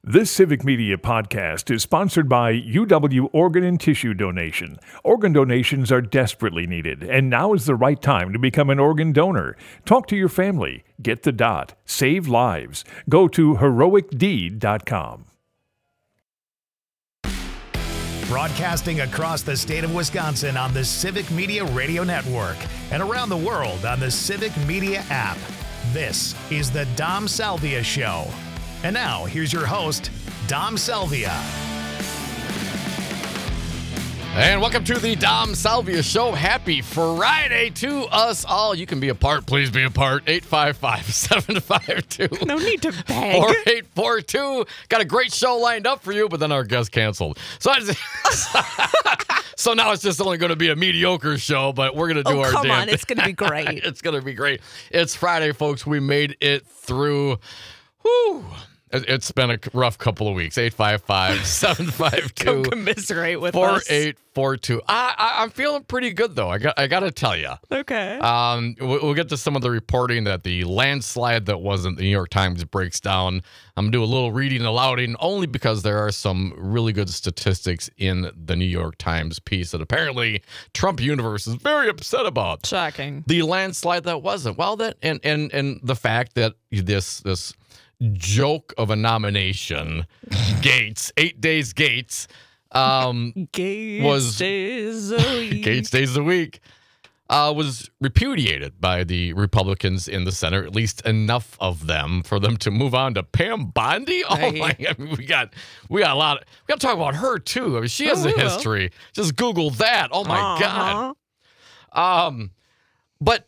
This Civic Media podcast is sponsored by UW Organ and Tissue Donation. Organ donations are desperately needed, and now is the right time to become an organ donor. Talk to your family. Get the dot. Save lives. Go to heroicdeed.com. Broadcasting across the state of Wisconsin on the Civic Media Radio Network and around the world on the Civic Media app. This is the Dom Salvia Show. And now, here's your host, Dom Salvia. And welcome to the Dom Salvia Show. Happy Friday to us all. You can be a part. Please be a part. 855-752. No need to beg. 4842. Got a great show lined up for you, but then our guest canceled. So so now it's just only going to be a mediocre show, but we're going to do our damn come on. thing. It's going to be great. It's going to be great. It's Friday, folks. We made it through. Whew. It's been a rough couple of weeks. 855-752. Come commiserate with 4842. I'm feeling pretty good, though. I got to tell you. Okay. We'll get to some of the reporting that the landslide that wasn't the New York Times breaks down. I'm going to do a little reading alouding only because there are some really good statistics in the New York Times piece that apparently Trump universe is very upset about. Shocking. The landslide that wasn't. Well, that and the fact that this joke of a nomination, Gates, 8 days Gates, Gates days a week. Gates days a week, was repudiated by the Republicans in the Senate, at least enough of them for them to move on to Pam Bondi. Oh Right. my! I mean, we got a lot. We got to talk about her too. I mean, she has a history. Just Google that. Oh my God. But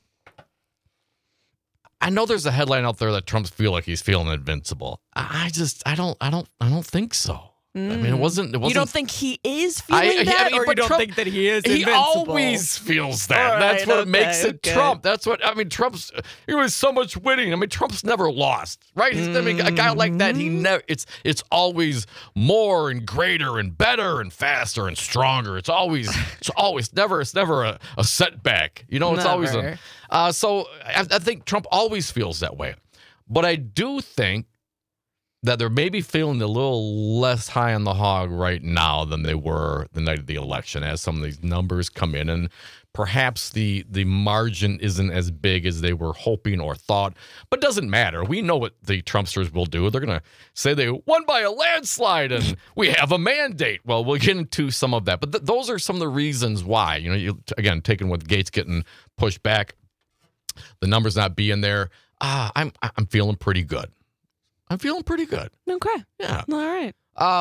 I know there's a headline out there that Trump's he's feeling invincible. I don't think so. I mean, it wasn't. You don't think he is feeling that, or you don't Trump, think that he is He invincible? always feels that. All That's right, what makes it okay. Trump. That's what I mean. He was so much winning. I mean, Trump's never lost, right? I mean, a guy like that, he never. It's always more and greater and better and faster and stronger. It's never a setback. You know, it's always Never. so I think Trump always feels that way. But I do think that they're maybe feeling a little less high on the hog right now than they were the night of the election as some of these numbers come in. And perhaps the margin isn't as big as they were hoping or thought. But it doesn't matter. We know what the Trumpsters will do. They're going to say they won by a landslide and we have a mandate. Well, we'll get into some of that. But those are some of the reasons why. You know, again, taking with Gates getting pushed back, the numbers not being there. I'm feeling pretty good. I'm feeling pretty good. Okay. Yeah. All right.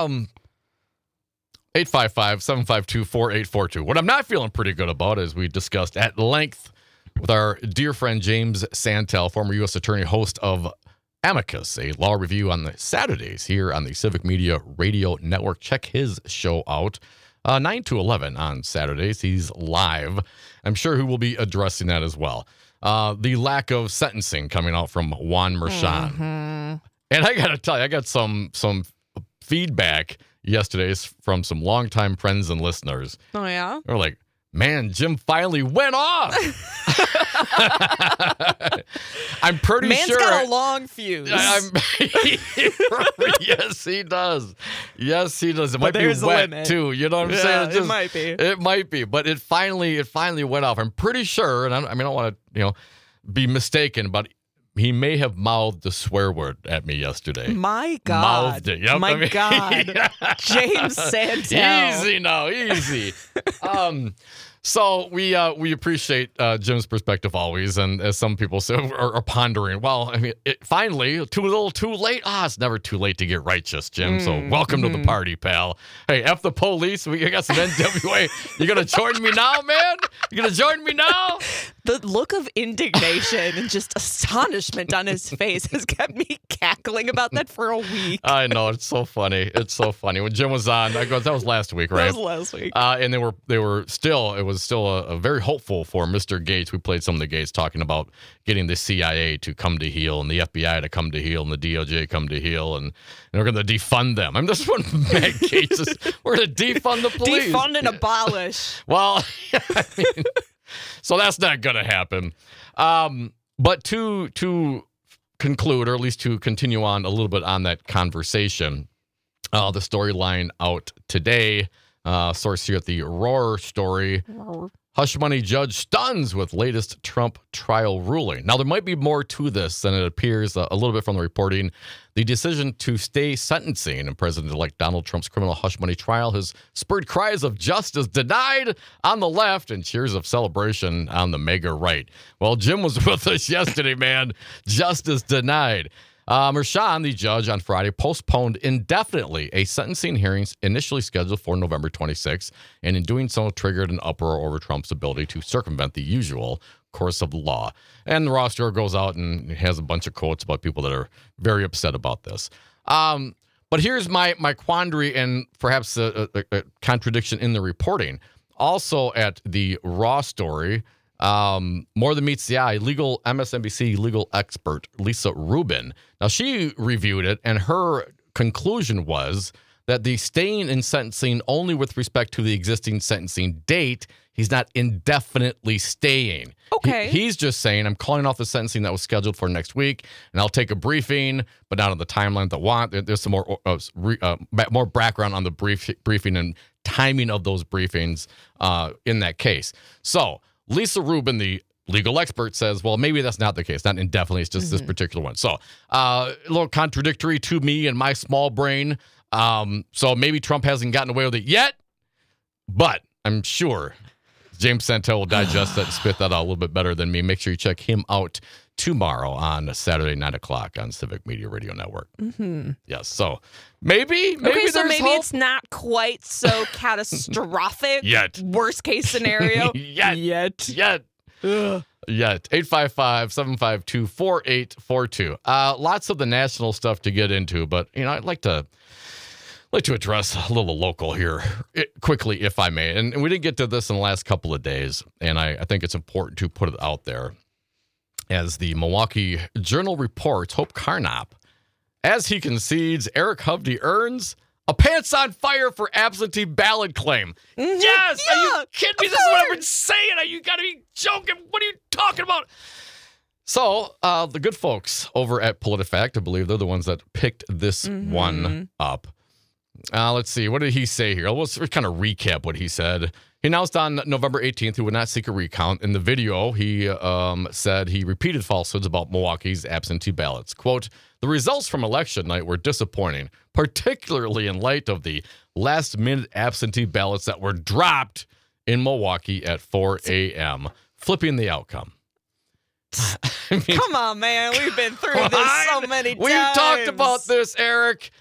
855-752-4842. What I'm not feeling pretty good about, as we discussed at length with our dear friend James Santel, former U.S. attorney, host of Amicus, a law review on the Saturdays here on the Civic Media Radio Network. Check his show out. 9 to 11 on Saturdays. He's live. I'm sure he will be addressing that as well. The lack of sentencing coming out from Juan Merchan. Mm-hmm. And I got to tell you, I got some feedback yesterday from some longtime friends and listeners. Oh, yeah? They're like, man, Jim finally went off. I'm pretty Man's sure. got a long fuse. Yes, he does. Yes, he does. It might be there's a wet, limit. too. You know what I'm saying? It might be. It might be. But it finally went off. I'm pretty sure, and I don't want to, be mistaken, but he may have mouthed the swear word at me yesterday. My God. Mouthed it. Yep. My God. James Santel. Easy now, easy. So we appreciate Jim's perspective always, and as some people say, are pondering. Well, I mean, finally, a little too late. It's never too late to get righteous, Jim. So welcome to the party, pal. Hey, F the police. We got some NWA. You gonna join me now, man? You gonna join me now? The look of indignation and just astonishment on his face has kept me cackling about that for a week. I know, it's so funny. It's so funny. When Jim was on, that was last week, right? That was last week. And it was still a very hopeful for Mr. Gates. We played some of the Gates talking about getting the CIA to come to heel and the FBI to come to heel and the DOJ come to heel and we're going to defund them. I'm just one Matt Gates is, we're going to defund the police. Defund and abolish. Well, I mean, so that's not going to happen. But to conclude, or at least to continue on a little bit on that conversation, The storyline out today. Source here at the Roar story. Hush money judge stuns with latest Trump trial ruling. Now, there might be more to this than it appears a little bit from the reporting. The decision to stay sentencing in President-elect Donald Trump's criminal hush money trial has spurred cries of justice denied on the left and cheers of celebration on the mega right. Well, Jim was with us yesterday, man. Justice denied. Merchan, the judge, on Friday postponed indefinitely a sentencing hearing initially scheduled for November 26, and in doing so triggered an uproar over Trump's ability to circumvent the usual course of law. And the roster goes out and has a bunch of quotes about people that are very upset about this. But here's my quandary and perhaps a contradiction in the reporting. Also at the Raw story, more than meets the eye, MSNBC legal expert Lisa Rubin. Now, she reviewed it, and her conclusion was that the staying in sentencing only with respect to the existing sentencing date. He's not indefinitely staying. Okay. He's just saying, I'm calling off the sentencing that was scheduled for next week, and I'll take a briefing, but not on the timeline that I want. There's some more background on the briefing and timing of those briefings in that case. So Lisa Rubin, the legal expert, says, well, maybe that's not the case. Not indefinitely. It's just this particular one. So a little contradictory to me and my small brain. So maybe Trump hasn't gotten away with it yet, but I'm sure James Santel will digest that and spit that out a little bit better than me. Make sure you check him out tomorrow on Saturday, 9 o'clock on Civic Media Radio Network. Mm-hmm. Yes. So maybe there's hope. It's not quite so catastrophic. Yet. Worst case scenario. Yet. 855-752-4842. Lots of the national stuff to get into, but I'd like to address a little local here quickly, if I may. And we didn't get to this in the last couple of days, and I think it's important to put it out there. As the Milwaukee Journal reports, Hope Carnop, as he concedes, Eric Hovde earns a pants on fire for absentee ballot claim. Mm-hmm. Yes! Yeah, are you kidding me? This is what I've been saying. You got to be joking. What are you talking about? So the good folks over at PolitiFact, I believe they're the ones that picked this one up. Let's see. What did he say here? Let's kind of recap what he said. He announced on November 18th he would not seek a recount. In the video, he said he repeated falsehoods about Milwaukee's absentee ballots. Quote, the results from election night were disappointing, particularly in light of the last-minute absentee ballots that were dropped in Milwaukee at 4 a.m., flipping the outcome. Come on, man. We've been through this so many times. We've talked about this, Eric.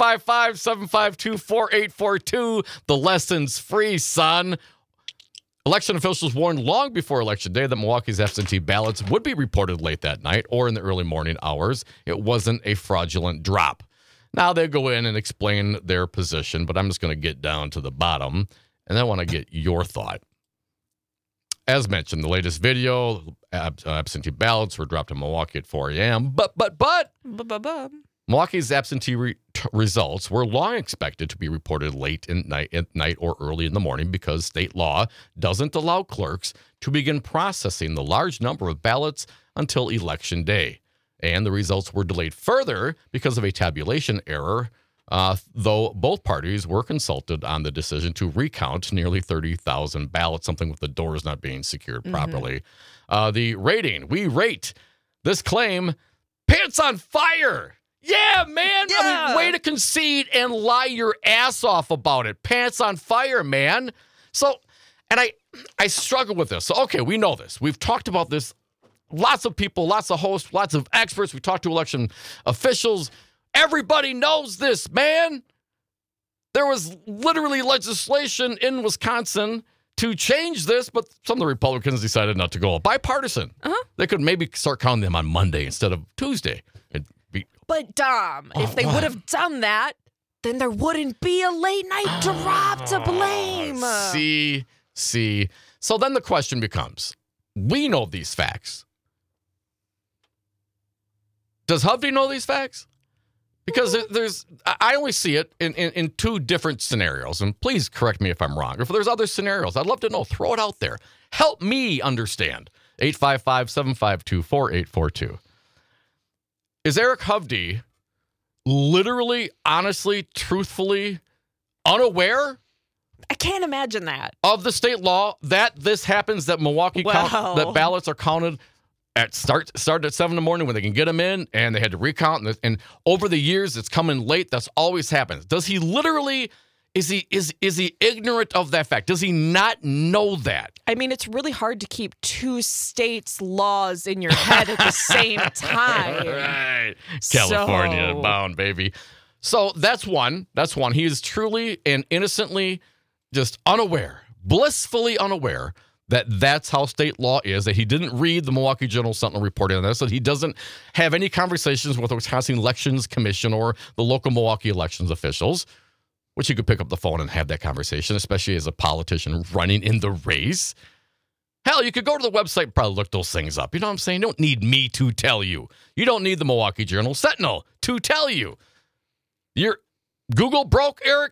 855-752-4842. The lesson's free, son. Election officials warned long before Election Day that Milwaukee's absentee ballots would be reported late that night or in the early morning hours. It wasn't a fraudulent drop. Now they go in and explain their position, but I'm just going to get down to the bottom, and I want to get your thought. As mentioned, the latest video, absentee ballots were dropped in Milwaukee at 4 a.m. But Milwaukee's absentee results were long expected to be reported late at night or early in the morning because state law doesn't allow clerks to begin processing the large number of ballots until Election Day. And the results were delayed further because of a tabulation error, though both parties were consulted on the decision to recount nearly 30,000 ballots, something with the doors not being secured properly. The rating, we rate this claim pants on fire. Yeah, man. Yeah. I mean, way to concede and lie your ass off about it. Pants on fire, man. So, and I struggle with this. So, okay, we know this. We've talked about this. Lots of people, lots of hosts, lots of experts. We talked to election officials. Everybody knows this, man. There was literally legislation in Wisconsin to change this, but some of the Republicans decided not to go bipartisan. They could maybe start counting them on Monday instead of Tuesday. But, Dom, if they would have done that, then there wouldn't be a late night drop to blame. See. So then the question becomes, we know these facts. Does Hovde know these facts? Because I only see it in two different scenarios. And please correct me if I'm wrong. If there's other scenarios, I'd love to know. Throw it out there. Help me understand. 855-752-4842. Is Eric Hovde literally, honestly, truthfully unaware I can't imagine that. of the state law that this happens, that that ballots are counted start at 7 in the morning when they can get them in, and they had to recount, and over the years it's coming late. That's always happens. Does he literally, is he ignorant of that fact? Does he not know that? I mean, it's really hard to keep two states' laws in your head at the same time. Right. California bound, baby. So that's one. He is truly and innocently just unaware, blissfully unaware that that's how state law is, that he didn't read the Milwaukee Journal-Sentinel reporting on this, that he doesn't have any conversations with the Wisconsin Elections Commission or the local Milwaukee elections officials, which you could pick up the phone and have that conversation, especially as a politician running in the race. Hell, you could go to the website and probably look those things up. You know what I'm saying? You don't need me to tell you. You don't need the Milwaukee Journal-Sentinel to tell you. Your Google broke, Eric?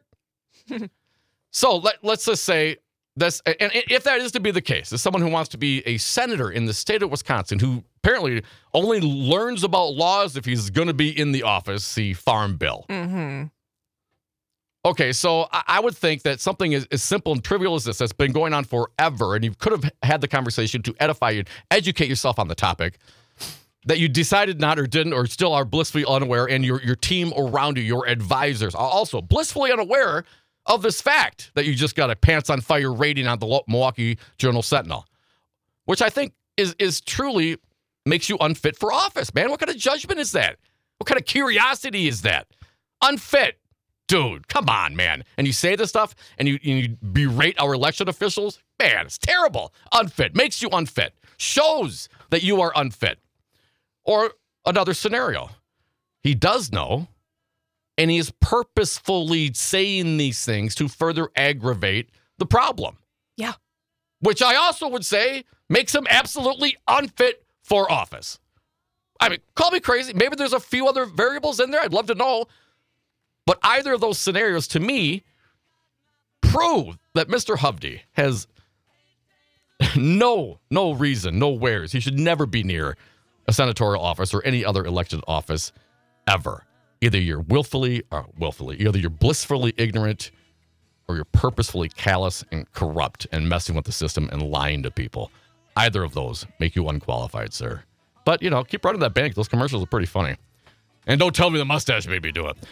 So let's just say this, and if that is to be the case, as someone who wants to be a senator in the state of Wisconsin, who apparently only learns about laws if he's going to be in the office, the Farm Bill. Mm-hmm. Okay, so I would think that something as simple and trivial as this that's been going on forever, and you could have had the conversation to edify you, educate yourself on the topic, that you decided not or didn't or still are blissfully unaware, and your team around you, your advisors, are also blissfully unaware of this fact that you just got a pants on fire rating on the Milwaukee Journal-Sentinel, which I think is truly makes you unfit for office, man. What kind of judgment is that? What kind of curiosity is that? Unfit. Dude, come on, man. And you say this stuff and you berate our election officials? Man, it's terrible. Unfit. Makes you unfit. Shows that you are unfit. Or another scenario. He does know, and he is purposefully saying these things to further aggravate the problem. Yeah. Which I also would say makes him absolutely unfit for office. I mean, call me crazy. Maybe there's a few other variables in there. I'd love to know. But either of those scenarios, to me, prove that Mr. Hovde has no reason, no wares. He should never be near a senatorial office or any other elected office ever. Either you're either you're blissfully ignorant or you're purposefully callous and corrupt and messing with the system and lying to people. Either of those make you unqualified, sir. But, keep running that bank. Those commercials are pretty funny. And don't tell me the mustache made me do it.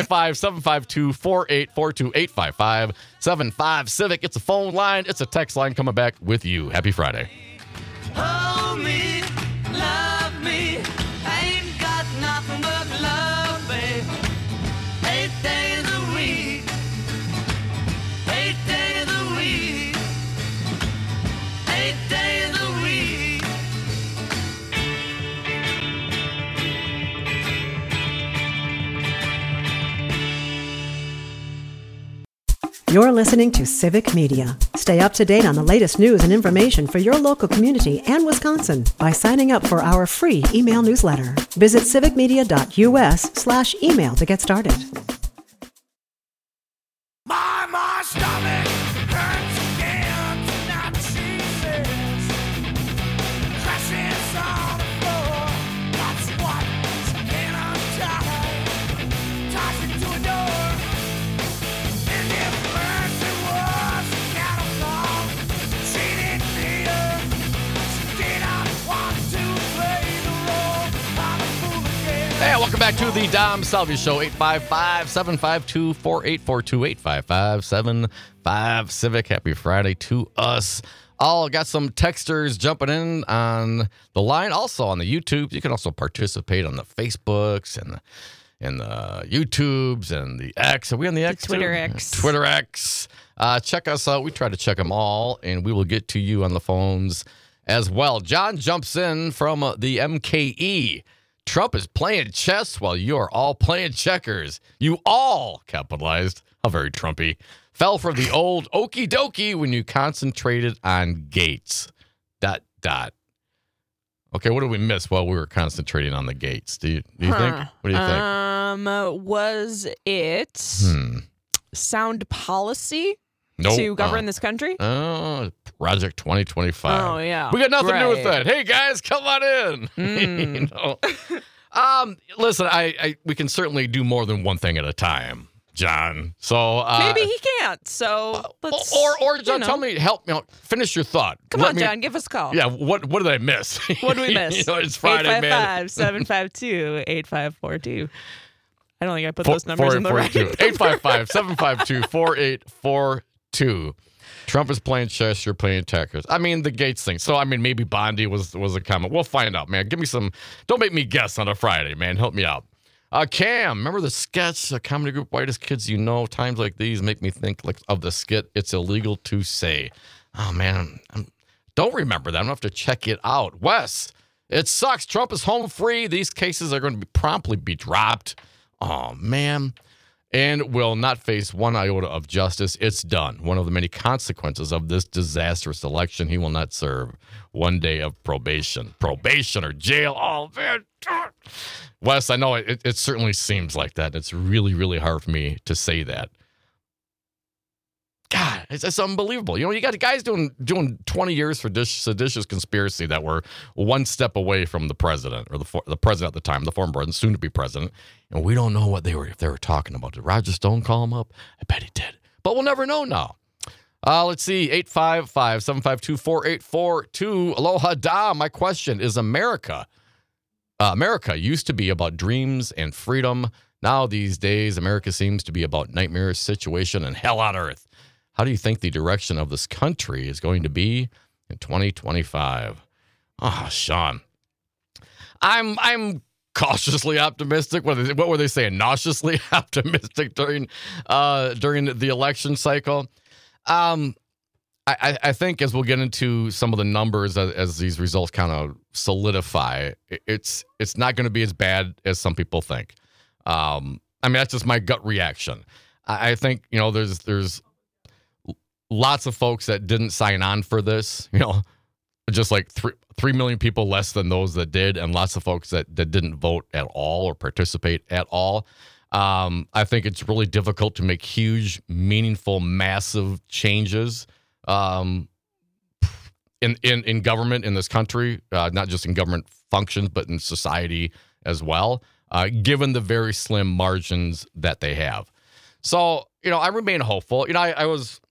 855-752-4842. 855-75-CIVIC. It's a phone line. It's a text line coming back with you. Happy Friday. Hold me, love me. I ain't got nothing but love, babe. 8 days a week. 8 days a week. 8 days a week. You're listening to Civic Media. Stay up to date on the latest news and information for your local community and Wisconsin by signing up for our free email newsletter. Visit civicmedia.us/email to get started. My stomach hurts again tonight, she says. Crashes on the floor. That's what she can't untie. Ties it to a door. And if mercy was a catalog, she didn't need her. She did not want to play the role of a fool again. Hey, welcome back to the Dom Salvia Show. 855-752-4842. 855-75-CIVIC. Happy Friday to us. Got some texters jumping in on the line. Also on the YouTube. You can also participate on the Facebooks and the YouTubes and the X. Are we on the X? Twitter too? X. Twitter X. Check us out. We try to check them all, and we will get to you on the phones as well. John jumps in from the MKE. Trump is playing chess while you are all playing checkers. You all, capitalized, how very Trumpy, fell for the old okie dokie when you concentrated on Gates. ... Okay, what did we miss while we were concentrating on the Gates? Do you think? What do you think? Was it sound policy Nope. to govern this country? Project 2025. Oh, yeah. We got nothing to do with Right. that. Hey, guys, come on in. Listen, we can certainly do more than one thing at a time, John. So Maybe he can't. So let's. or John, tell me, help me, finish your thought. Come on, John, give us a call. Yeah, what did I miss? What did we miss? It's Friday, man. 855-752-8542. I don't think I put those numbers in the right. 855-752-4842. Trump is playing chess, you're playing checkers. I mean, the Gates thing. So, I mean, maybe Bondi was a comment. We'll find out, man. Give me some. Don't make me guess on a Friday, man. Help me out. Cam, remember the sketch, a comedy group, Whitest Kids You Know? Times like these make me think of the skit, It's Illegal to Say. Oh, man. Don't remember that. I'm going to have to check it out. Wes, it sucks. Trump is home free. These cases are going to promptly be dropped. Oh, man. And will not face one iota of justice. It's done. One of the many consequences of this disastrous election. He will not serve one day of probation. Probation or jail. Oh, man. Wes, I know it certainly seems like that. It's really, really hard for me to say that. God, it's unbelievable. You know, you got guys doing 20 years for seditious conspiracy that were one step away from the president, or the president at the time, the former president, soon to be president, and we don't know what they were talking about. Did Roger Stone call him up? I bet he did, but we'll never know now. Let's see, 855-752-4842. Aloha da. My question is: America used to be about dreams and freedom. Now these days, America seems to be about nightmare situation and hell on earth. How do you think the direction of this country is going to be in 2025? Oh, Sean, I'm cautiously optimistic. What were they saying? Nauseously optimistic during the election cycle. I think as we'll get into some of the numbers as these results kind of solidify, it's not going to be as bad as some people think. I mean, that's just my gut reaction. I think, you know, there's lots of folks that didn't sign on for this, you know, just like 3 million people less than those that did, and lots of folks that didn't vote at all or participate at all. I think it's really difficult to make huge, meaningful, massive changes in government in this country, not just in government functions, but in society as well, given the very slim margins that they have. So, you know, I remain hopeful. You know, I was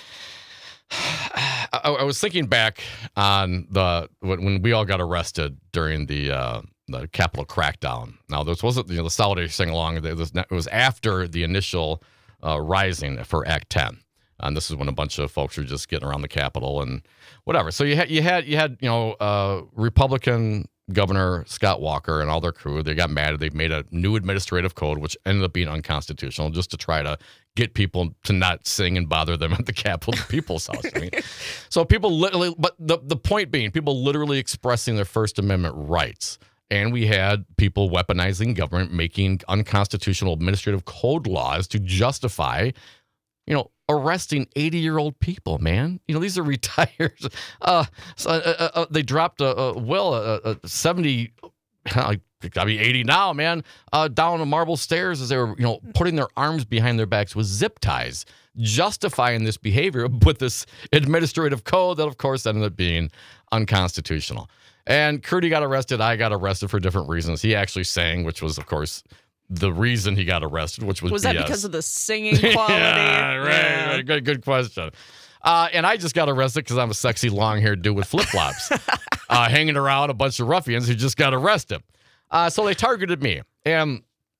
thinking back on when we all got arrested during the Capitol crackdown. Now, this wasn't the Solidarity sing-along. It was after the initial rising for Act 10. And this is when a bunch of folks were just getting around the Capitol and whatever. So you had Republican Governor Scott Walker and all their crew. They got mad. They made a new administrative code, which ended up being unconstitutional, just to try to get people to not sing and bother them at the Capitol People's House. I mean, so people literally, but the point being, people literally expressing their First Amendment rights. And we had people weaponizing government, making unconstitutional administrative code laws to justify, you know, arresting 80-year-old people, man. You know, these are retired. They dropped a 70, gotta be 80 now, man, down the marble stairs as they were, you know, putting their arms behind their backs with zip ties, justifying this behavior with this administrative code that, of course, ended up being unconstitutional. And Crudy got arrested. I got arrested for different reasons. He actually sang, which was, of course, the reason he got arrested, which was BS. That because of the singing quality? Yeah, right. Yeah. Good question. And I just got arrested because I'm a sexy long-haired dude with flip-flops, hanging around a bunch of ruffians who just got arrested. So they targeted me, and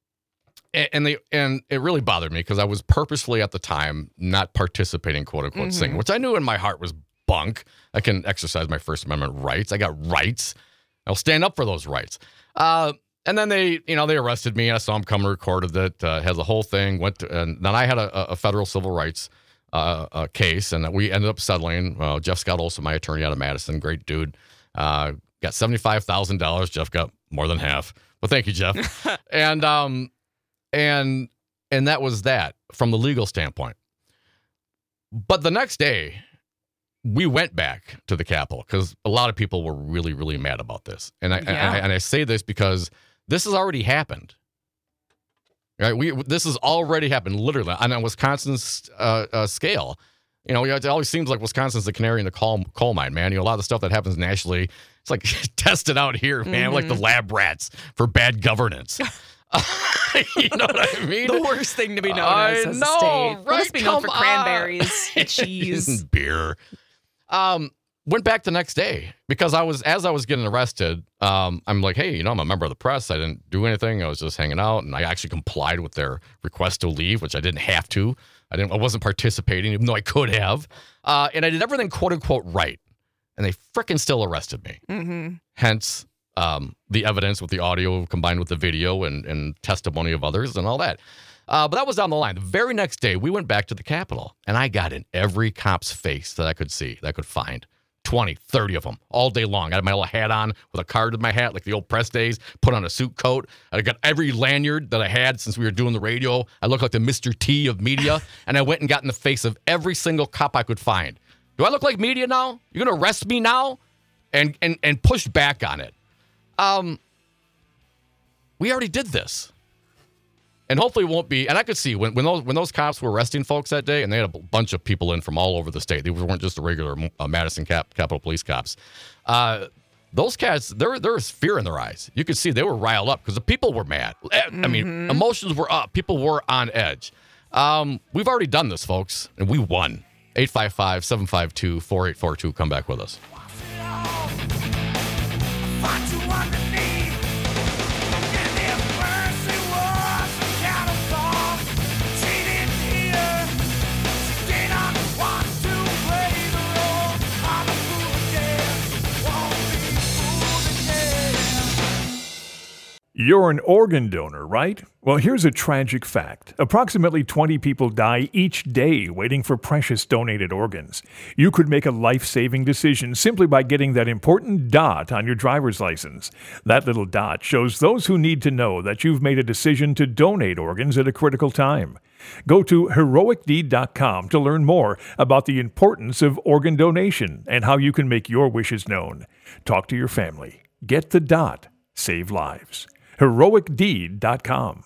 it really bothered me because I was purposefully at the time not participating, quote unquote, singing, which I knew in my heart was bunk. I can exercise my First Amendment rights. I got rights. I'll stand up for those rights. And then they arrested me. I saw them come, recorded it, had the whole thing. And then I had a federal civil rights case, and we ended up settling. Jeff Scott Olson, my attorney out of Madison, great dude, got $75,000. Jeff got more than half. Well, thank you, Jeff. and that was that from the legal standpoint. But the next day, we went back to the Capitol because a lot of people were really, really mad about this. And I say this because this has already happened. Right? This has already happened, literally, on a Wisconsin scale. You know, it always seems like Wisconsin's the canary in the coal mine, man. You know, a lot of the stuff that happens nationally, it's like tested out here, man, like the lab rats for bad governance. You know what I mean? The worst thing to be known as a state. Right? Let us be known for Come cranberries and cheese. and beer. Went back the next day because as I was getting arrested, I'm like, hey, you know, I'm a member of the press. I didn't do anything. I was just hanging out, and I actually complied with their request to leave, which I didn't have to. I wasn't participating, even though I could have. And I did everything quote unquote right, and they frickin' still arrested me. Mm-hmm. Hence, the evidence with the audio combined with the video and testimony of others and all that. But that was down the line. The very next day, we went back to the Capitol, and I got in every cop's face that I could see, that I could find. 20, 30 of them all day long. I had my little hat on with a card in my hat, like the old press days, put on a suit coat. I got every lanyard that I had since we were doing the radio. I looked like the Mr. T of media, and I went and got in the face of every single cop I could find. Do I look like media now? You're going to arrest me now? And push back on it. We already did this. And hopefully it won't be. And I could see when those cops were arresting folks that day, and they had a bunch of people in from all over the state. They weren't just the regular Madison Capitol Police cops. Those cats, there was fear in their eyes. You could see they were riled up because the people were mad. I mean, emotions were up. People were on edge. We've already done this, folks, and we won. 855-752-4842. Come back with us. You're an organ donor, right? Well, here's a tragic fact. Approximately 20 people die each day waiting for precious donated organs. You could make a life-saving decision simply by getting that important dot on your driver's license. That little dot shows those who need to know that you've made a decision to donate organs at a critical time. Go to heroicdeed.com to learn more about the importance of organ donation and how you can make your wishes known. Talk to your family. Get the dot. Save lives. heroicdeed.com.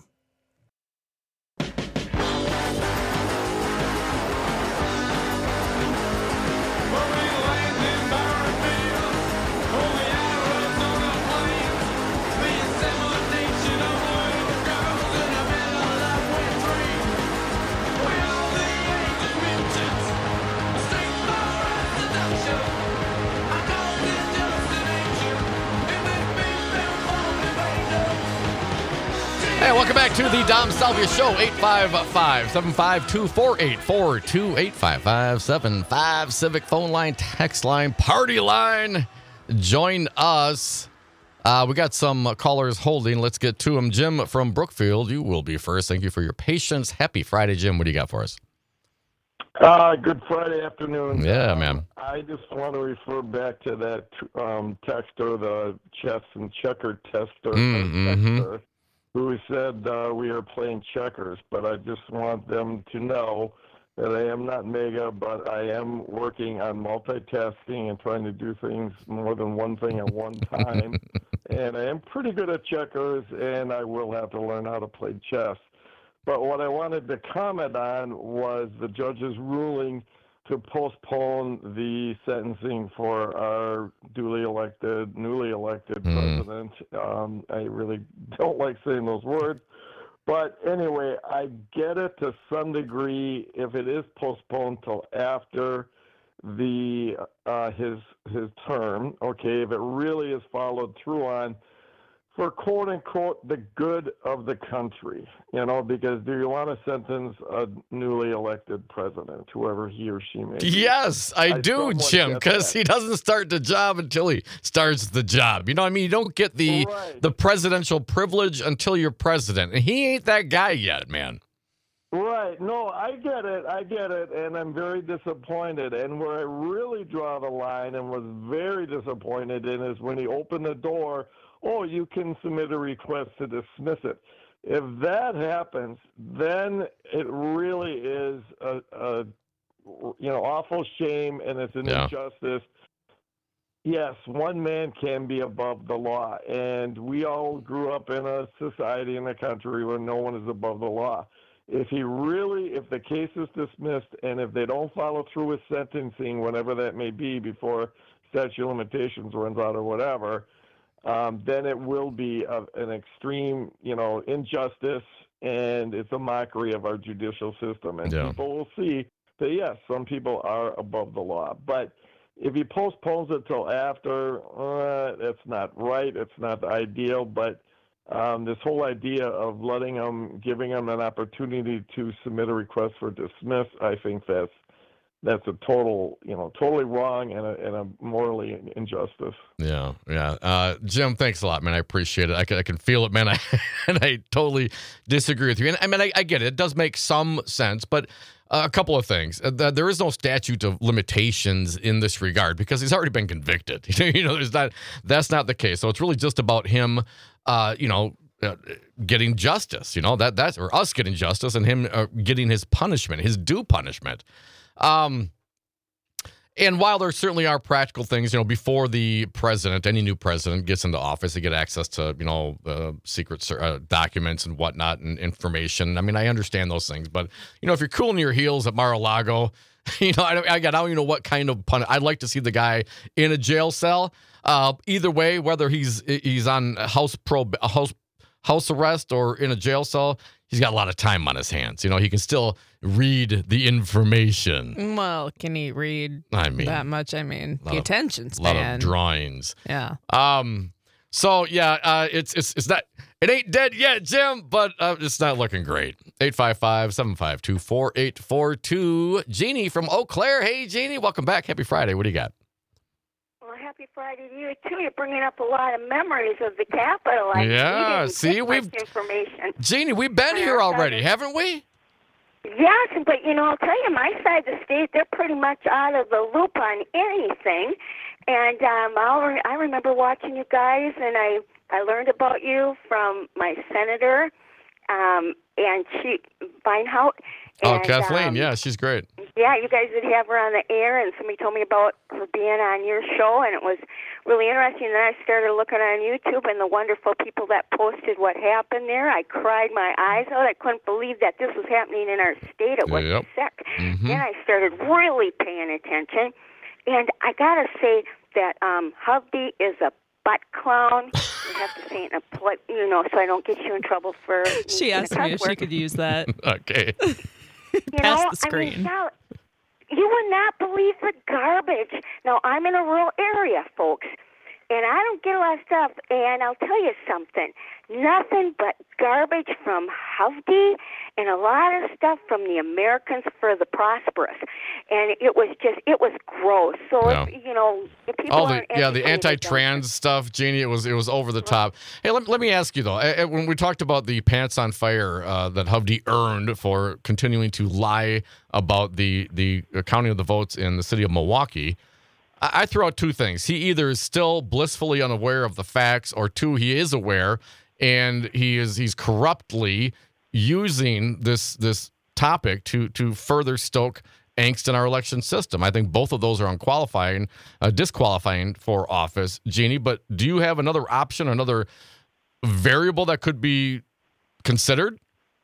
Hey, welcome back to the Dom Salvia Show. 855-752-4842. 855-75 Civic phone line, text line, party line. Join us. We got some callers holding. Let's get to them. Jim from Brookfield, you will be first. Thank you for your patience. Happy Friday, Jim. What do you got for us? Good Friday afternoon. Yeah, man. I just want to refer back to that texter, the chess and checker tester, texter, who said we are playing checkers. But I just want them to know that I am not mega, but I am working on multitasking and trying to do things more than one thing at one time. And I am pretty good at checkers, and I will have to learn how to play chess. But what I wanted to comment on was the judge's ruling to postpone the sentencing for our newly elected president. I really don't like saying those words. But anyway, I get it to some degree if it is postponed till after the his term. Okay, if it really is followed through on for quote unquote the good of the country, because do you want to sentence a newly elected president, whoever he or she may be? Yes, I do, Jim, because he doesn't start the job until he starts the job. You know what I mean? You don't get the presidential privilege until you're president. And he ain't that guy yet, man. Right. No, I get it, and I'm very disappointed. And where I really draw the line and was very disappointed in is when he opened the door, you can submit a request to dismiss it. If that happens, then it really is a awful shame, and it's an injustice. Yes, one man can be above the law, and we all grew up in a society in a country where no one is above the law. if the case is dismissed and if they don't follow through with sentencing, whenever that may be, before statute of limitations runs out or whatever, then it will be an extreme, injustice, and it's a mockery of our judicial system. And people will see that, yes, some people are above the law. But if he postpones it till after, that's not right. It's not ideal. But this whole idea of giving them an opportunity to submit a request for dismiss, I think that's a totally wrong and a morally injustice. Yeah. Jim, thanks a lot, man. I appreciate it. I can feel it, man. And I totally disagree with you. And I mean, I get it. It does make some sense, but a couple of things. There is no statute of limitations in this regard because he's already been convicted. That's not the case. So it's really just about him, getting justice. That's or us getting justice and him getting his punishment, his due punishment. And while there certainly are practical things, before the president, any new president gets into office, they get access to, secret documents and whatnot and information. I mean, I understand those things, but, if you're cooling your heels at Mar-a-Lago, I don't even know what kind of I'd like to see the guy in a jail cell. Either way, whether he's on house arrest or in a jail cell, he's got a lot of time on his hands. He can still read the information. Well, can he read that much? I mean, the attention span. A lot of drawings. Yeah. So yeah, it's not. It ain't dead yet, Jim, but it's not looking great. 855-752-4842. Jeannie from Eau Claire. Hey, Jeannie, welcome back. Happy Friday. What do you got? Happy Friday to you, too. You're bringing up a lot of memories of the Capitol. We've information. Jeannie, we've been here already, haven't we? Yes, but, I'll tell you, my side of the state, they're pretty much out of the loop on anything. And I remember watching you guys, and I learned about you from my senator, and Feinhout. Oh, Kathleen, yeah, she's great. Yeah, you guys would have her on the air, and somebody told me about her being on your show, and it was really interesting. Then I started looking on YouTube, and the wonderful people that posted what happened there. I cried my eyes out. I couldn't believe that this was happening in our state. It wasn't sick. Mm-hmm. Then I started really paying attention, and I got to say that Hovde is a butt clown. You have to say it in a polite, so I don't get you in trouble for. She asked me if she could use that. Okay. Pass the screen. I mean, you would not believe the garbage. Now, I'm in a rural area, folks, and I don't get a lot of stuff. And I'll tell you something. Nothing but garbage from Hovde and a lot of stuff from the Americans for the Prosperous. And it was gross. So, if people the anti-trans stuff, Jeannie, it was over the top. Hey, let me ask you, though, when we talked about the pants on fire that Hovde earned for continuing to lie about the counting of the votes in the city of Milwaukee, I threw out two things. He either is still blissfully unaware of the facts, or two, he is aware, and he's corruptly using this topic to further stoke angst in our election system. I think both of those are disqualifying for office, Jeannie. But do you have another option, another variable that could be considered?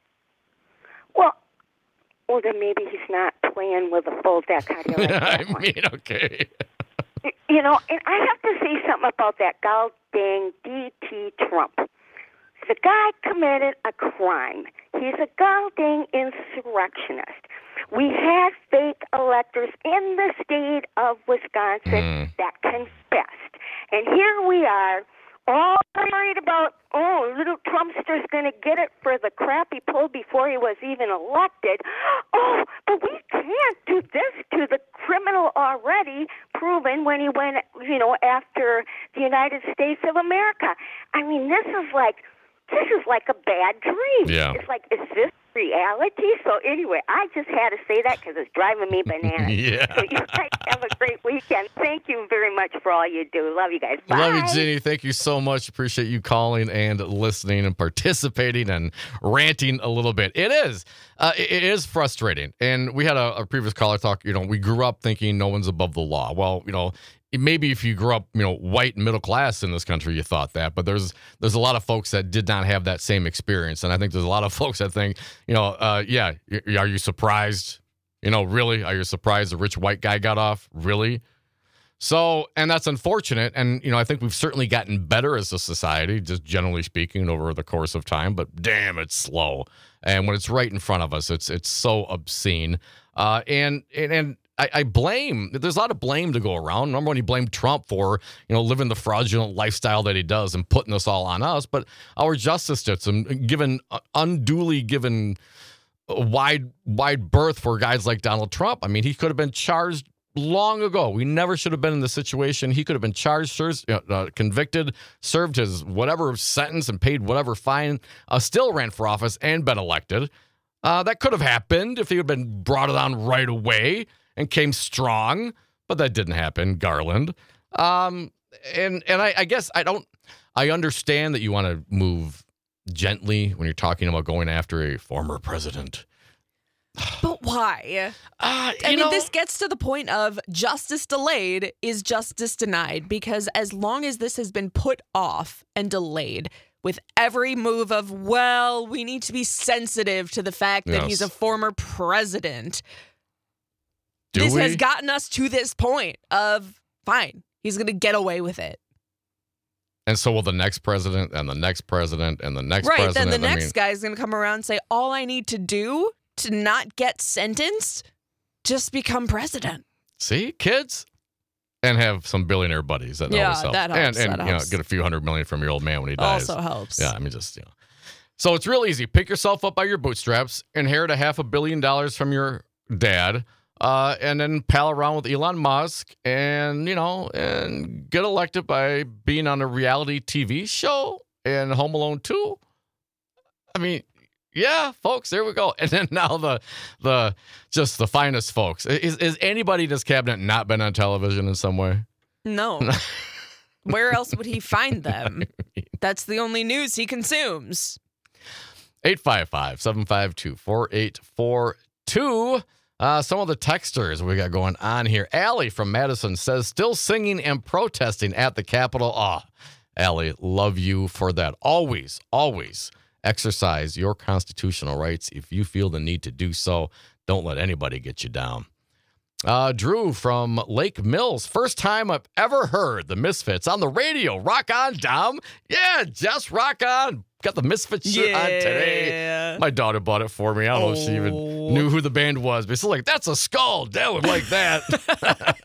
Well, then maybe he's not playing with a full deck. How do you like that one? Okay. And I have to say something about that dang D.T. Trump. The guy committed a crime. He's a dang insurrectionist. We had fake electors in the state of Wisconsin that confessed. And here we are, all worried about, little Trumpster's going to get it for the crap he pulled before he was even elected. Oh, but we can't do this to the criminal already proven when he went, after the United States of America. I mean, this is like a bad dream. Yeah. It's like, is this reality? So anyway, I just had to say that because it's driving me bananas. Yeah. So you guys have a great weekend. Thank you very much for all you do. Love you guys. Bye. Love you, Jeannie. Thank you so much. Appreciate you calling and listening and participating and ranting a little bit. It is frustrating. And we had a previous caller talk, we grew up thinking no one's above the law. Well, maybe if you grew up, white and middle class in this country, you thought that. But there's a lot of folks that did not have that same experience. And I think there's a lot of folks that think, are you surprised? Really? Are you surprised the rich white guy got off? Really? So, and that's unfortunate. And, I think we've certainly gotten better as a society, just generally speaking, over the course of time. But damn, it's slow. And when it's right in front of us, it's so obscene. And I blame, there's a lot of blame to go around. Remember when he blamed Trump for, living the fraudulent lifestyle that he does and putting this all on us. But our justice system, unduly given wide berth for guys like Donald Trump. I mean, he could have been charged long ago. We never should have been in this situation. He could have been charged, convicted, served his whatever sentence and paid whatever fine, still ran for office and been elected. That could have happened if he had been brought on right away and came strong, but that didn't happen, Garland. And I guess I understand that you want to move gently when you're talking about going after a former president. But why? I mean, this gets to the point of justice delayed is justice denied, because as long as this has been put off and delayed with every move of, well, we need to be sensitive to the fact that he's a former president. This has gotten us to this point of, fine, he's going to get away with it. And so will the next president and the next president and the next president. Right, then the next guy is going to come around and say, all I need to do to not get sentenced, just become president. See, kids? And have some billionaire buddies that always help. That helps. And helps. Get a few $100 million from your old man when he dies. Also helps. Yeah, I mean, So it's real easy. Pick yourself up by your bootstraps, inherit $500 million from your dad, and then pal around with Elon Musk and, and get elected by being on a reality TV show and Home Alone 2. I mean, yeah, folks, there we go. And then now the finest folks. Is anybody in this cabinet not been on television in some way? No. Where else would he find them? That's the only news he consumes. 855-752-4842. Some of the texters we got going on here. Allie from Madison says, still singing and protesting at the Capitol. Oh, Allie, love you for that. Always, always exercise your constitutional rights if you feel the need to do so. Don't let anybody get you down. Drew from Lake Mills. First time I've ever heard the Misfits on the radio. Rock on, Dom. Yeah, just rock on. Got the Misfits shirt on today. My daughter bought it for me. I don't know if she even knew who the band was, but it's like, that's a skull. Dad would like that.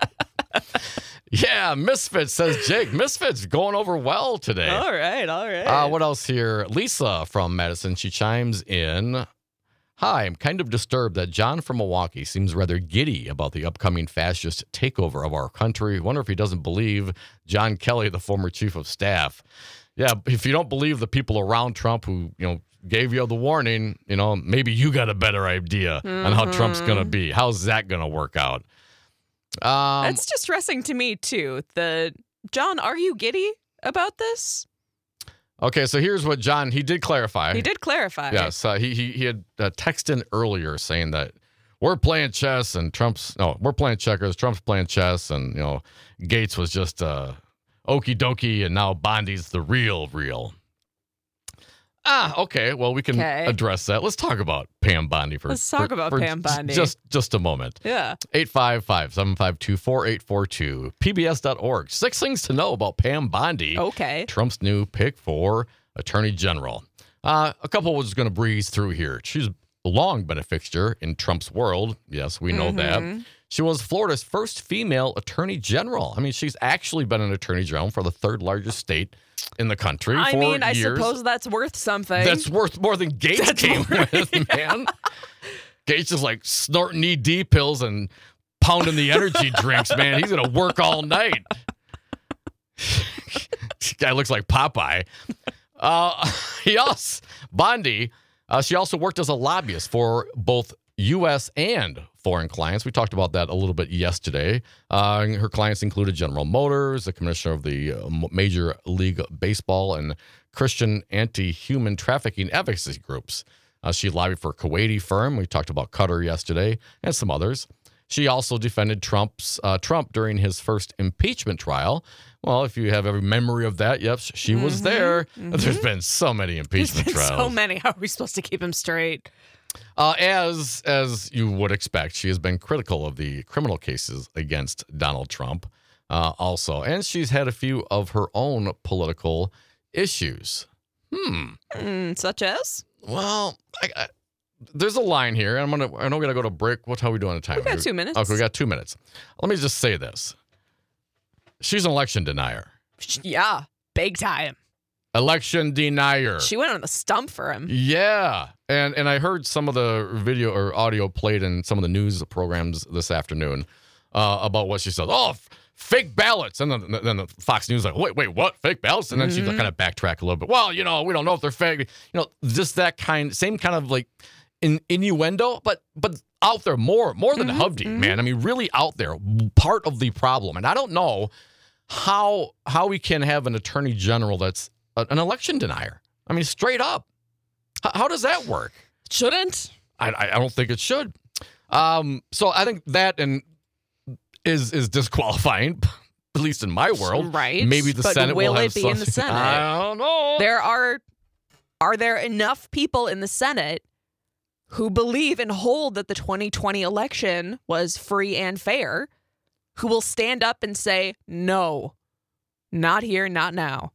Yeah, Misfits, says Jake. Misfits going over well today. All right. What else here? Lisa from Madison. She chimes in. Hi, I'm kind of disturbed that John from Milwaukee seems rather giddy about the upcoming fascist takeover of our country. Wonder if he doesn't believe John Kelly, the former chief of staff. Yeah, if you don't believe the people around Trump who, gave you the warning, maybe you got a better idea on how Trump's going to be. How's that going to work out? That's distressing to me, too. John, are you giddy about this? Okay, so here's what John, he did clarify. Yes, he had texted earlier saying that we're playing chess and we're playing checkers, Trump's playing chess, and, Gates was just okie dokie, and now Bondi's the real. Okay, well, we can address that. Let's talk about Pam Bondi for Pam Bondi. Just a moment. Yeah. 855-752-4842. PBS.org. 6 things to know about Pam Bondi. Okay. Trump's new pick for Attorney General. A couple was going to breeze through here. She's long been a fixture in Trump's world. Yes, we know that. She was Florida's first female Attorney General. I mean, she's actually been an Attorney General for the third largest state in the country for years. I suppose that's worth something. That's worth more than Gates came with, man. Gates is like snorting knee-deep pills and pounding the energy drinks, man. He's going to work all night. This guy looks like Popeye. Bondi, she also worked as a lobbyist for both U.S. and foreign clients. We talked about that a little bit yesterday. Her clients included General Motors, the commissioner of the Major League Baseball, and Christian anti-human trafficking advocacy groups. She lobbied for a Kuwaiti firm. We talked about Qatar yesterday and some others. She also defended Trump during his first impeachment trial. Well, if you have every memory of that, yep, she was there. There's been so many impeachment trials. So many. How are we supposed to keep him straight? As you would expect, she has been critical of the criminal cases against Donald Trump also. And she's had a few of her own political issues. Such as? Well, there's a line here. I know we got to go to break. How are we doing on time? We got 2 minutes. Okay, we got 2 minutes. Let me just say this. She's an election denier. Yeah, big time. Election denier. She went on the stump for him. Yeah. And I heard some of the video or audio played in some of the news programs this afternoon about what she said. Oh, fake ballots. And then the Fox News like, wait, what? Fake ballots? And then she kind of backtrack a little bit. Well, we don't know if they're fake. Just that same kind of like innuendo, but out there more than Hovde, man. I mean, really out there, part of the problem. And I don't know how we can have an attorney general that's an election denier. I mean, straight up. How does that work? Shouldn't. I don't think it should. So I think that is disqualifying, at least in my world. Right. Maybe the Senate will have it be in the Senate? I don't know. Are there enough people in the Senate who believe and hold that the 2020 election was free and fair, who will stand up and say, no, not here, not now?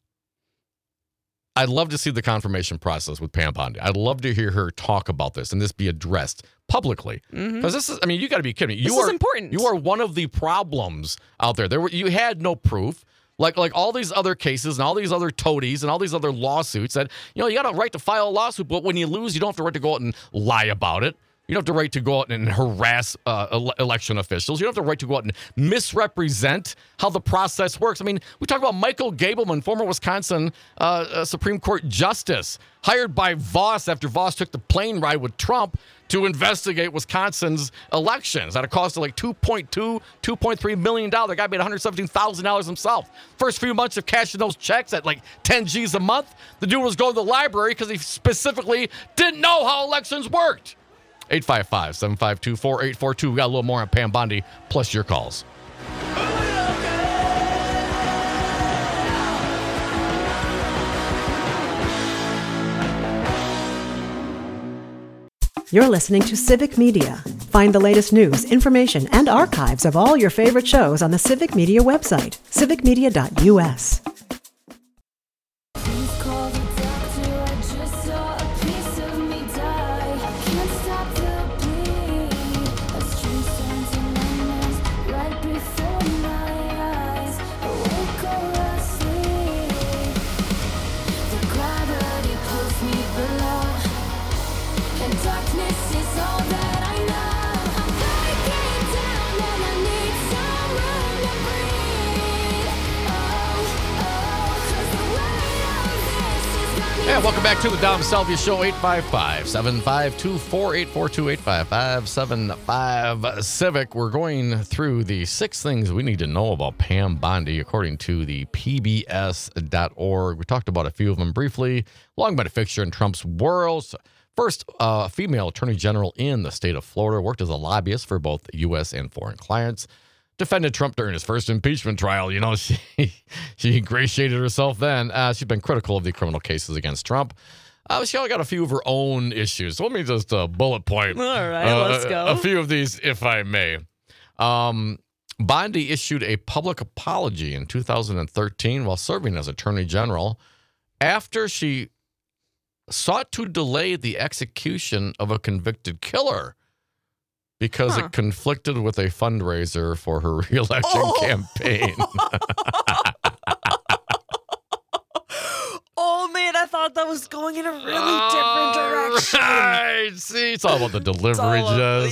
I'd love to see the confirmation process with Pam Bondi. I'd love to hear her talk about this and this be addressed publicly. Because this is, you got to be kidding me. This is important. You are one of the problems out there. You had no proof. Like all these other cases and all these other toadies and all these other lawsuits that, you got a right to file a lawsuit, but when you lose, you don't have the right to go out and lie about it. You don't have the right to go out and harass election officials. You don't have the right to go out and misrepresent how the process works. I mean, we talk about Michael Gableman, former Wisconsin Supreme Court justice, hired by Voss after Voss took the plane ride with Trump to investigate Wisconsin's elections at a cost of like $2.3 million. The guy made $117,000 himself. First few months of cashing those checks at like 10 G's a month, the dude was going to the library because he specifically didn't know how elections worked. 855-752-4842. We got a little more on Pam Bondi, plus your calls. You're listening to Civic Media. Find the latest news, information, and archives of all your favorite shows on the Civic Media website, civicmedia.us. Yeah, welcome back to the Dom Salvia Show, 855-752-4842, 855-75-CIVIC. We're going through the 6 things we need to know about Pam Bondi, according to the PBS.org. We talked about a few of them briefly. Long been a fixture in Trump's world. First, a female attorney general in the state of Florida, worked as a lobbyist for both U.S. and foreign clients. Defended Trump during his first impeachment trial. She ingratiated herself then. She's been critical of the criminal cases against Trump. She got a few of her own issues. So let me just bullet point. All right, let's go. A few of these, if I may. Bondi issued a public apology in 2013 while serving as Attorney General after she sought to delay the execution of a convicted killer because it conflicted with a fundraiser for her re-election campaign. Oh, man, I thought that was going in a really different direction. Right. See, it's all about the delivery, Jess.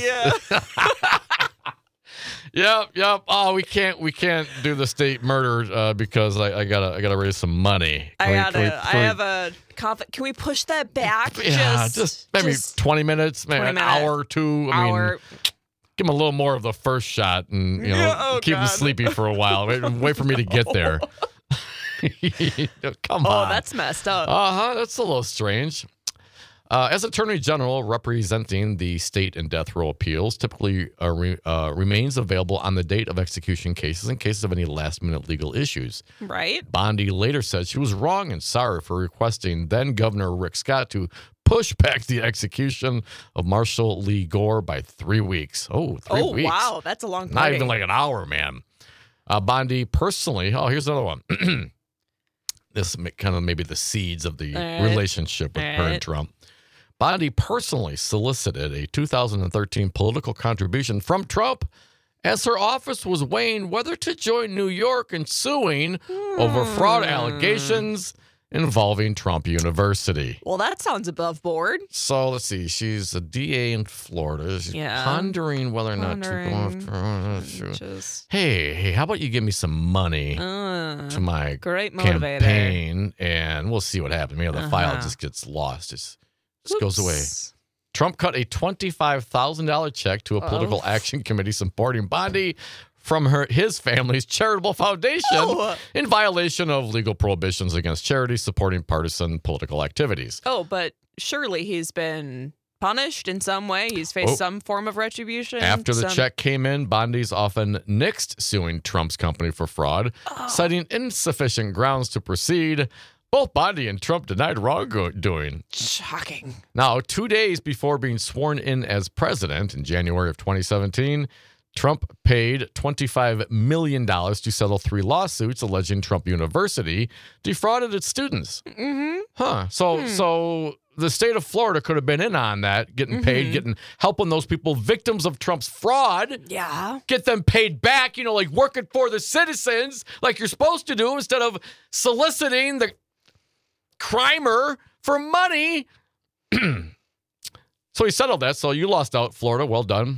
Yeah. Yep. Oh, we can't do the state murder because I gotta raise some money. Can we push that back? Yeah, just maybe 20 minutes, maybe an hour or two. I mean, give him a little more of the first shot and keep him sleepy for a while. Wait for me to get there. Come on. Oh, that's messed up. That's a little strange. As Attorney General representing the state and death row appeals, typically remains available on the date of execution cases in cases of any last-minute legal issues. Right. Bondi later said she was wrong and sorry for requesting then-Governor Rick Scott to push back the execution of Marshall Lee Gore by 3 weeks. Oh, 3 weeks. Oh, wow. That's a long time. Not even like an hour, man. Bondi personally, here's another one. This kind of maybe the seeds of the relationship with her and Trump. Bondi personally solicited a 2013 political contribution from Trump as her office was weighing whether to join New York in suing over fraud allegations involving Trump University. Well, that sounds above board. So let's see. She's a DA in Florida. She's pondering whether or not to go after. Hey, how about you give me some money to my campaign, and we'll see what happens. Maybe the file just gets lost. Just goes away. Trump cut a $25,000 check to a political action committee supporting Bondi from his family's charitable foundation in violation of legal prohibitions against charities supporting partisan political activities. Oh, but surely he's been punished in some way. He's faced some form of retribution. After the check came in, Bondi's often nixed suing Trump's company for fraud, citing insufficient grounds to proceed. Both Bondi and Trump denied wrongdoing. Shocking. Now, 2 days before being sworn in as president in January of 2017, Trump paid $25 million to settle 3 lawsuits alleging Trump University defrauded its students. So the state of Florida could have been in on that, getting paid, helping those people, victims of Trump's fraud. Yeah. Get them paid back, like working for the citizens like you're supposed to do instead of soliciting the crimer for money. So he settled that. So you lost out, Florida. Well done.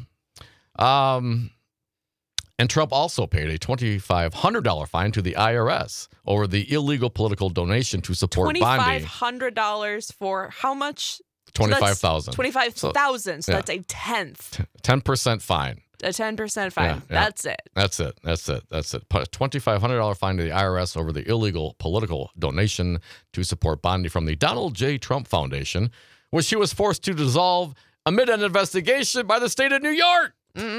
And Trump also paid a $2,500 fine to the IRS over the illegal political donation to support Bondi. $2,500 for how much? $25,000. $25,000. So that's a tenth. 10% fine. A 10% fine. Yeah. That's it. That's it. $2,500 fine to the IRS over the illegal political donation to support Bondi from the Donald J. Trump Foundation, which she was forced to dissolve amid an investigation by the state of New York.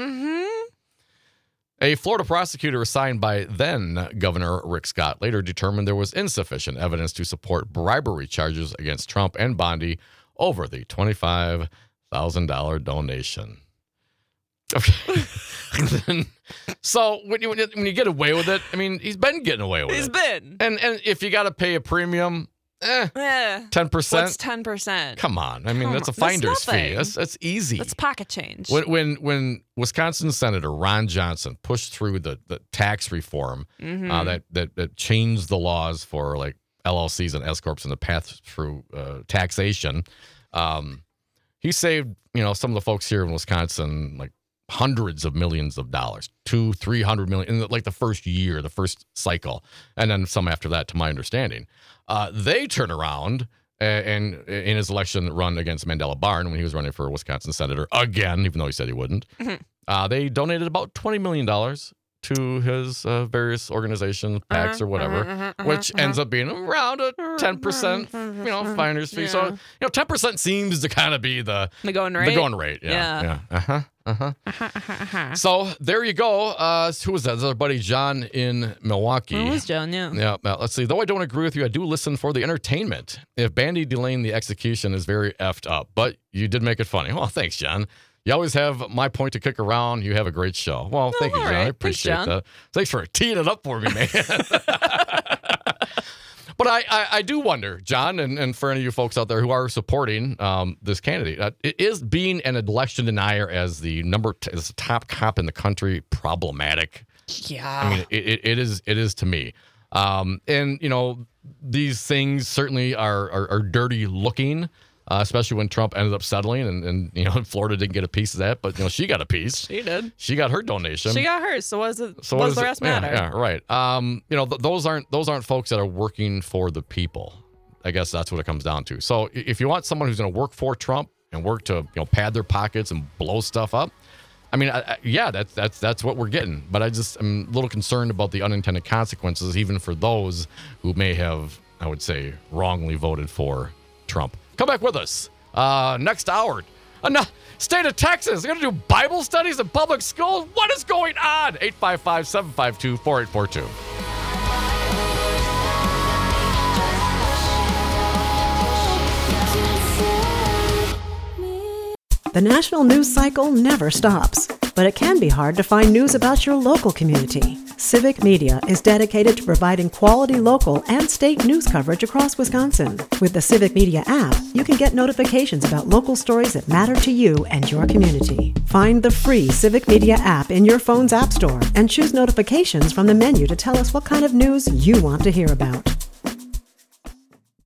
A Florida prosecutor assigned by then-Governor Rick Scott later determined there was insufficient evidence to support bribery charges against Trump and Bondi over the $25,000 donation. Okay. So when you get away with it, I mean, he's been getting away with it. He's been. And if you got to pay a premium, 10%. What's 10%? Come on. I mean, that's a finder's fee. That's easy. That's pocket change. When Wisconsin Senator Ron Johnson pushed through the tax reform that changed the laws for like LLCs and S corps and the path through taxation, he saved some of the folks here in Wisconsin like hundreds of millions of dollars, $200-300 million in like the first year, the first cycle, and then some after that, to my understanding. They turn around and in his election run against Mandela Barn when he was running for Wisconsin senator again, even though he said he wouldn't, they donated about $20 million to his various organizations, PACs or whatever, which ends up being around a 10%, finder's fee. So, 10% seems to kind of be the going rate. The going rate. Yeah. So there you go. Who was that? That's our buddy John in Milwaukee. Oh, it was John, yeah. Yeah. Let's see. Though I don't agree with you, I do listen for the entertainment. If Bondi delaying the execution is very effed up, but you did make it funny. Well, thanks, John. You always have my point to kick around. You have a great show. Well, thank you, John. Right. I appreciate Thanks, John. that. Thanks for teeing it up for me, man. But I do wonder, John, and for any of you folks out there who are supporting this candidate, is being an election denier as the as the top cop in the country problematic? Yeah. I mean, it is to me. And, these things certainly are dirty looking. Especially when Trump ended up settling and Florida didn't get a piece of that, but she got a piece. She did. She got her donation. She got hers. So what does the rest matter? Yeah, right. Those aren't folks that are working for the people. I guess that's what it comes down to. So if you want someone who's going to work for Trump and work to pad their pockets and blow stuff up, I mean, that's what we're getting. But I'm a little concerned about the unintended consequences, even for those who may have, I would say, wrongly voted for Trump. Come back with us Next hour. State of Texas, they're going to do Bible studies in public schools? What is going on? 855-752-4842. The national news cycle never stops, but it can be hard to find news about your local community. Civic Media is dedicated to providing quality local and state news coverage across Wisconsin. With the Civic Media app, you can get notifications about local stories that matter to you and your community. Find the free Civic Media app in your phone's app store and choose notifications from the menu to tell us what kind of news you want to hear about.